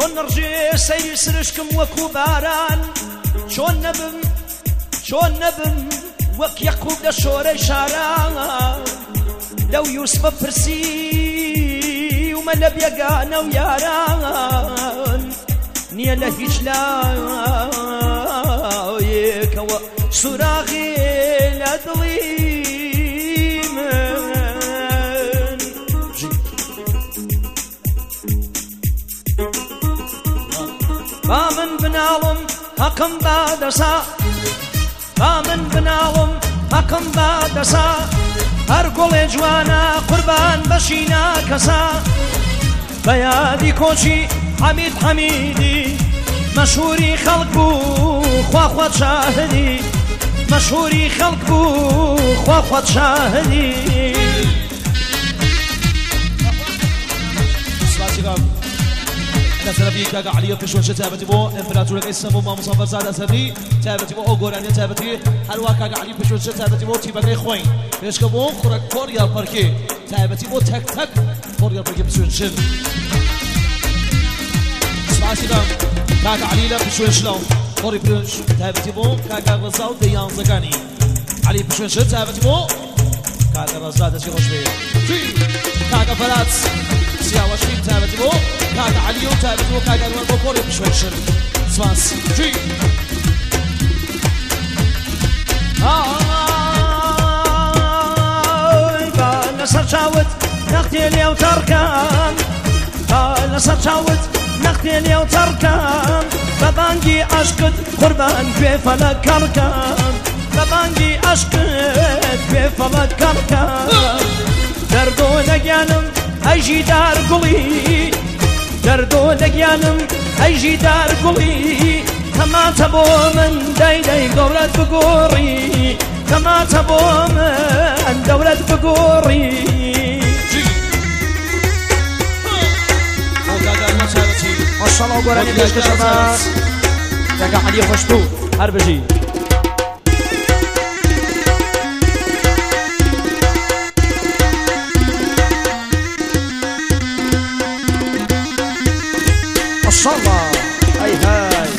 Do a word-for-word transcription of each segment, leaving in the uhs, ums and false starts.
چۆن نڕژێ سەیری سرشکم وەکو باران چۆن نەبم چۆن نەبم وەک یەقوب لە شۆرەی شاران لەو یوسفە پرسی ومە لە بێگانە و یاران نییە لە هیچ لایەکەوە سوراغی لە دڵی من با من بناڵم حەقم بادەسا با من بناڵم حەقم بادەسا هەر گوڵێ جوانە قوربان بەشینا کەسا بە یادی کۆچی حەمید حەمیدی مەشهوری خەڵک بوو خوا خۆت شاهدی مەشهوری خەڵک بوو خوا خۆت شاهدی تابتي كاكا عليا في شوشة تابتي بو امبراطور الاسلام ما مصطفى زاد اسدي تابتي بو اوغورانيا تابتي حلوا كاكا عليا في شوشة تابتي بو تيباغي خوين ايش كبو خرك كوريا باركي تابتي بو تك تك كوريا باركي بسوشن سمعتي كام كاكا عليا في شوشة كوري برنش تابتي بو كاكا غزاو ديان زغاني علي في شوشة تابتي بو كاكا غزاو شي خوش بيه كاكا فلات سياوة شوين تابتي بو كاكا عليو تابتي بو كاكا دوان بو كوري بشوشن سماس جي قال سرچاوت نختي اليو تركان قال سرچاوت نختي اليو تركان ببانجي عشقت قربان في فلك كركان ببانجي عشقت في فلك كركان دردو لقيانم ايجي دار قلي دردو لقيانم ايجي دار قلي كما تبو من داي داي دولة بقوري كما تبو من دولة بقوري ما شاء الله قراني بيش كشبات كاكا علي خوشبو هربجي ما شاء الله هاي هاي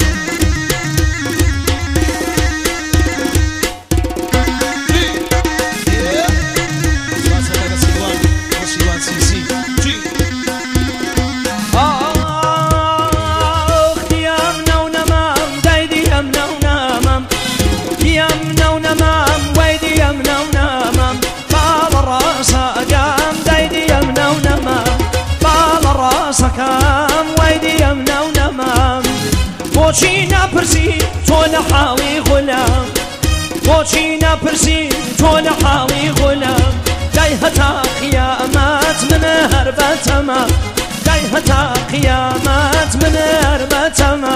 بۆچی ناپرسی تۆ لە حاڵی غولام بۆچی ناپرسی تۆ لە حاڵی غولام دای هەتا قیامەت منە هەر بەتەما دای هەتا قیامەت منە هەر بەتەما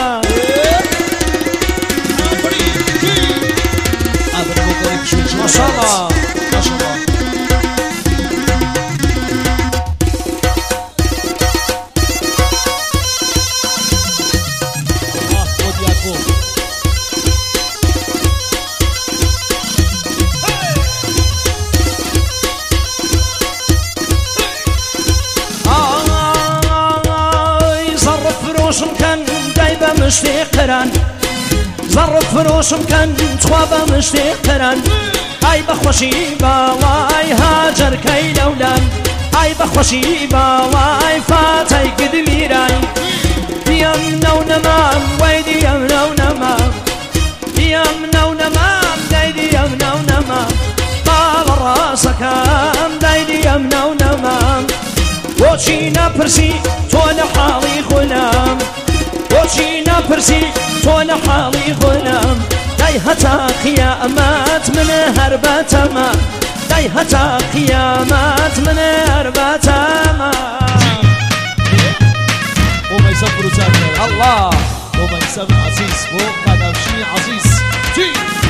ماشاءالله ماشاءالله مشتي قران ظرف فروشم كان تخواب مشتي قران اي بخوشي باواي هاجر كي لولان اي بخوشي باواي فاتي قدميران يمنا ونمام ويدي يمنا ونمام يمنا ونمام دايدي يمنا ونمام طال راسك ام دايدي يمنا ونمام بوشي نبرسي تولى حالي غلام بۆچی ناپرسی تۆ لە حاڵی غولام دای هەتا قیامەت منە هەر بەتەما دای هەتا قیامەت منە هەر بەتەما بۆ مەیسەم بروچار الله بۆ مەیسەم عەزیز بۆ قەدەمشی عەزیز چی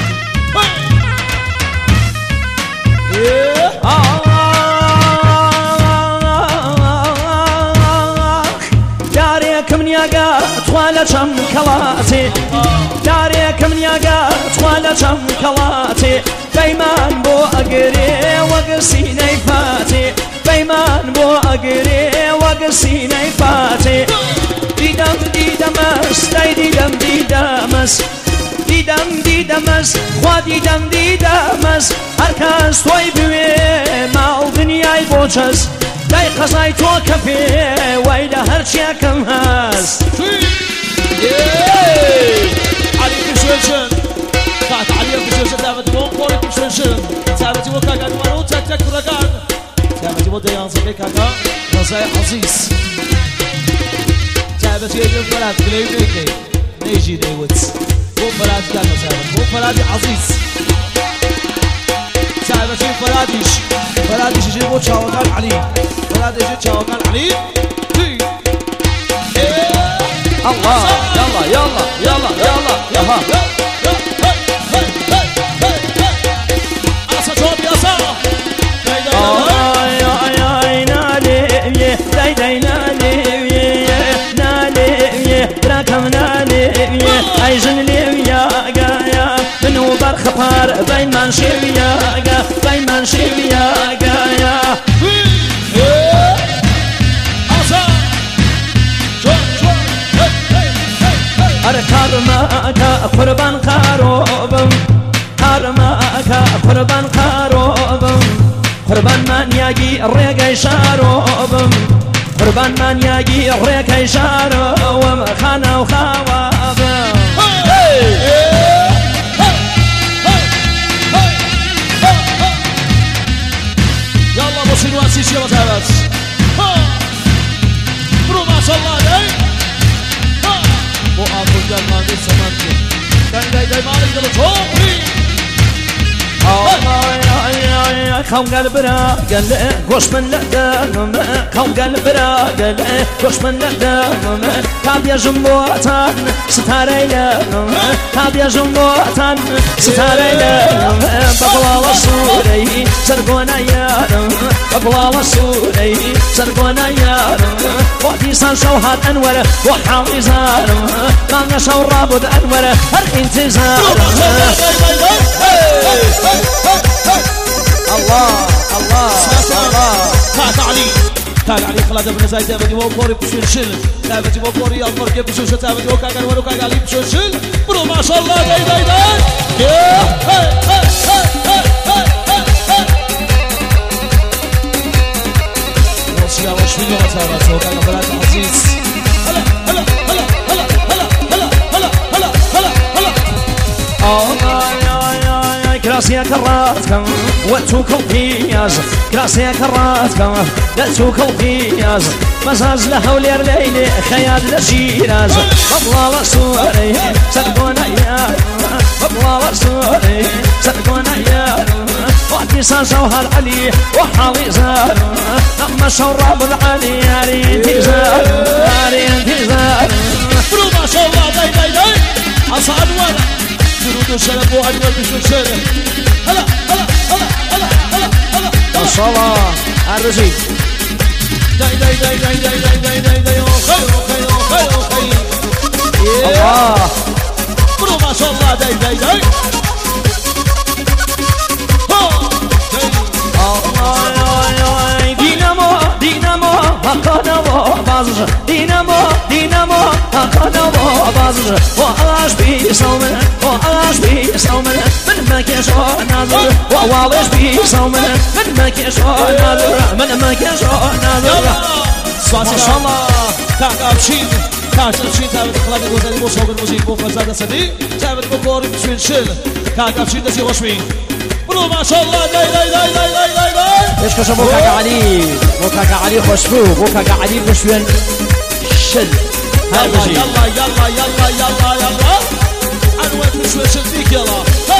دارێکم نیاگا توا لە چەم کەڵاتێ دارێکم نیاگا توا لە چەم کەڵاتێ بەیمان بۆ ئەگرێ وەگە سینەی فاتێ بەیمان بۆ ئەگرێ وەگە سینەی فاتێ دیدار دیدەمەس دیدەم دیدەمەس خوا دیدەم دیدەمەس هەرکەس تۆی بوێ ماڵ دنیای بۆ چەس دای قەزای تۆ کە پێ وای لە هەرچیەکەم هەست علی بشوشن فات علی بشوشن دعوت بۆ خۆی بشوشن تابەتی بۆ کاکا نوارە و تەک تەک کوڕەکان تابەتی بۆ دەیانزەکەی کاکا ڕەزای عەزیز تابەتی ئەگەر فەرات گلەی نەیکەی نەیژی دەیوت بۆ فەرات گال مەسابەت بۆ فەراتی عەزیز تابەتی فەراتیش فەراتیش بۆ چاوەکان علی فەراتیش چاوەکان علی الله يلا يلا يلا يلا يلا خبر بين من شويا بين من شويا يا أنا كرمك قربان قروبم كرمك قربان قروبم قربان من يجي الريق شاروبم قربان من يجي الريق شاروبم خانا وخوابم يلا بصير واسيس يا متابعات برو ما شاء الله عليك وآخر جال ماندي سمانتي داي داي داي مالك دلو توقي خوم قلبنا قال قوش من لقدام خوم قلبنا قال قوش من لقدام كاب يا جنبوتان ستارينا كاب يا جنبوتان ستارينا بقلا وصوري سرقونا يا بقلا وصوري سرقونا يا وقتي صار شوهات أنور وحاوي زار ما نشو رابط أنور هر انتظار الله الله الله كاك علي كاك علي خلاد ابن زايد ابن وكوري بشوشل تابتي وكوري المركب بشوش تابتي وكاك علي وكاك علي بشوشل برو ما شاء الله داي داي داي وصيا وشمي ومتابعات وكاك بلاد عزيز هلا هلا هلا هلا هلا هلا هلا هلا هلا هلا كراسي كراتكم واتوكم فياز كراسي كراتكم لاتوكم فياز مزاز لهول ليلي خيال لشيراز بطلع رسولي سرقونا يا بطلع رسولي سرقونا يا وعدي صار جوهر علي وحاوي زار لما شرب العلي ياري انتزار ياري انتزار برو ما شاء الله داي داي داي أصعد ولا درود الشرف وأجمل بشوشل هلا هلا هلا هلا هلا هلا ما شاء الله الرجيم داي داي داي داي داي داي داي داي داي خير خير خير خير الله برو ما شاء الله داي داي داي دينامو دينامو هكذا بازر دينامو دينامو هكذا بازر وعلاش بيسومن وعلاش بيسومن من ما كيشو ناظر وعلاش بيسومن من ما كيشو ناظر من ما كيشو ناظر ما شاء الله كاكا بشين كاكا بشين تابت خلاقي وزاني بو صوب الموسيقى بو فزادة سدي تابت بو كوري بشين شل كاكا بشين دسي وشمين برو ما شاء الله داي داي داي داي داي داي داي ايش كشف بو كاكا علي بو كاكا علي خوشبو بو كاكا علي بشوين شل يلا يلا يلا يلا يلا يلا عنوان بشوين شل فيك يلا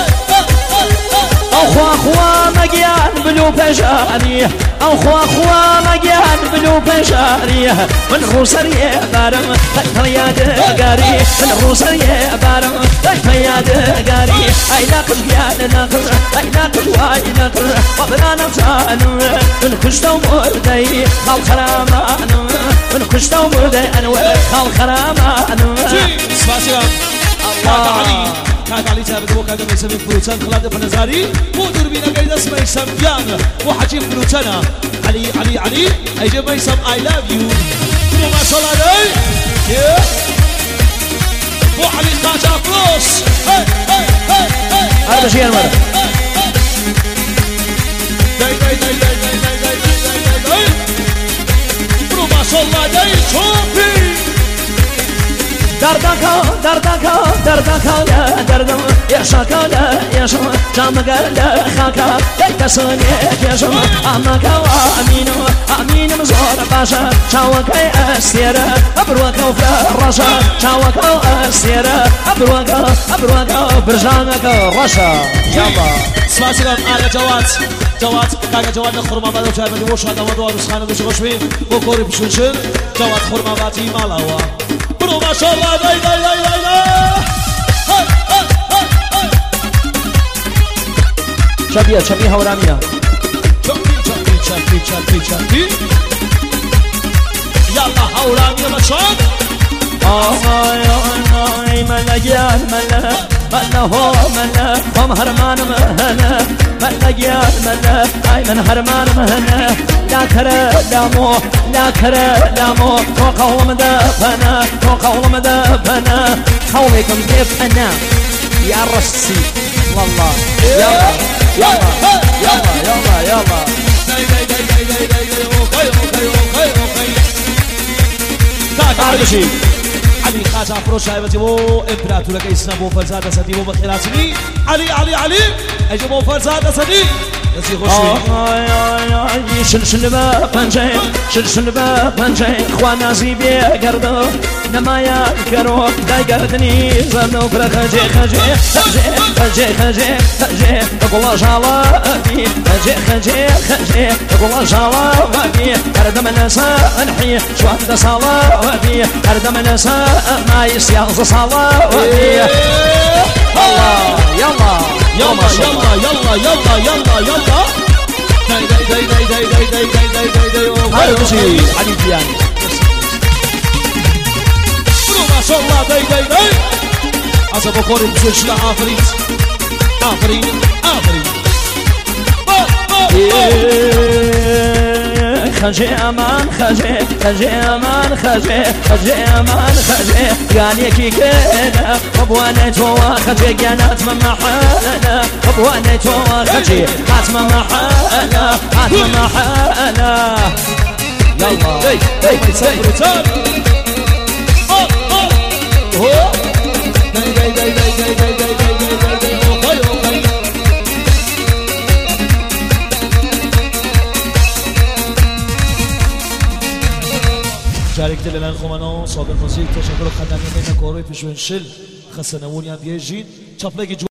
أخوا أخوا مجيان بلو بجاري أخوا أخوا مجيان بلو بجاري من غوصر يا بارم تكفى يا دقاري من غوصر يا بارم تكفى يا دقاري أي ناقل يا ناقل أي ناقل واي ناقل وبنا نفسان من كشتا ومردي خال خرامان من كشتا ومردي أنوار خال خرامان سباسيان كاكا علي كاكا علي تابت بو كاكا ميسمين فروتان خلاد بنزاري مودر بينا قيد اسمه يسم يان وحجيب فروتانا علي علي علي ايجي ميسم I love you برو ما شاء الله داي وعلي خاجة فلوس هاي هاي هاي هاي هذا شيء المرة داي داي داي داي داي داي داي داي داي داي برو ما شاء الله داي شوفي دردك دردك دردك لا دردم يا شاكا لا يا شم جامك لا خاكا لا تسوني يا شم أمك وأمين أمين مزور باشا شاوك أسيرة أبروك وفراشا شاوك أسيرة أبروك أبروك برجانك رشا يلا سلام على جواد جواد كاجا جواد خرما بعد وشاي بدي وش هذا موضوع رسخانة وش وش فيه بكوري بشوشل جواد خرما بعدي مالاوا برو ما شاء الله داي داي داي داي داي شبيه شبيه هورامية شبي شبي شبي شبي شبي يلا هورامية مشان آي ملا جيال ملا ملا هو ملا هم هرمان مهنا ملا جيال ملا أي من هرمان مهنا لا كره لا مو لا كره لا مو وقوم دفنا وقوم دفنا قومكم كيف أنا يا رشتي والله يلا يلا يلا يلا يلا داي داي داي داي داي داي داي اوكي اوكي اوكي اوكي هذا شيء علي خاجة فروش هاي بتجيبو امبراطور كيسنا بو فرزادة سديبو بخيراتني علي علي علي اجيبو فرزادة سدي يسي خوشوي شل شل با پنجه شل شل با پنجه خوانا زیبی گردو نمایا کرو دای گردنی زنو کر خجه خجه خجه خجه خجه خجه بقول جالا بی خجه خجه خجه بقول جالا بی هردم نسا انحي شو هذا صلا بي هردم نسا ما يسيغ صلا بي الله يلا يلا يلا يلا يلا يلا يلا داي داي داي داي داي داي داي داي داي داي داي هذا بشي علي دياني برو ما شاء الله داي داي داي عزا بكوري بسوش لا آفرين آفرين آفرين خجي امان خجي خجي امان خجي خجي امان خجي قال يكي كده ابوانا توا خجي قالت ممحانا ابوانا توا خجي هات ممحانا هات ممحانا يلا داي داي داي داي داي داي داي داي داي شاركت لنا الخمانو صاب الموسيقى تشكر خدامي بين كوروي في شوين شل خسناوني ام بيجين شابليجي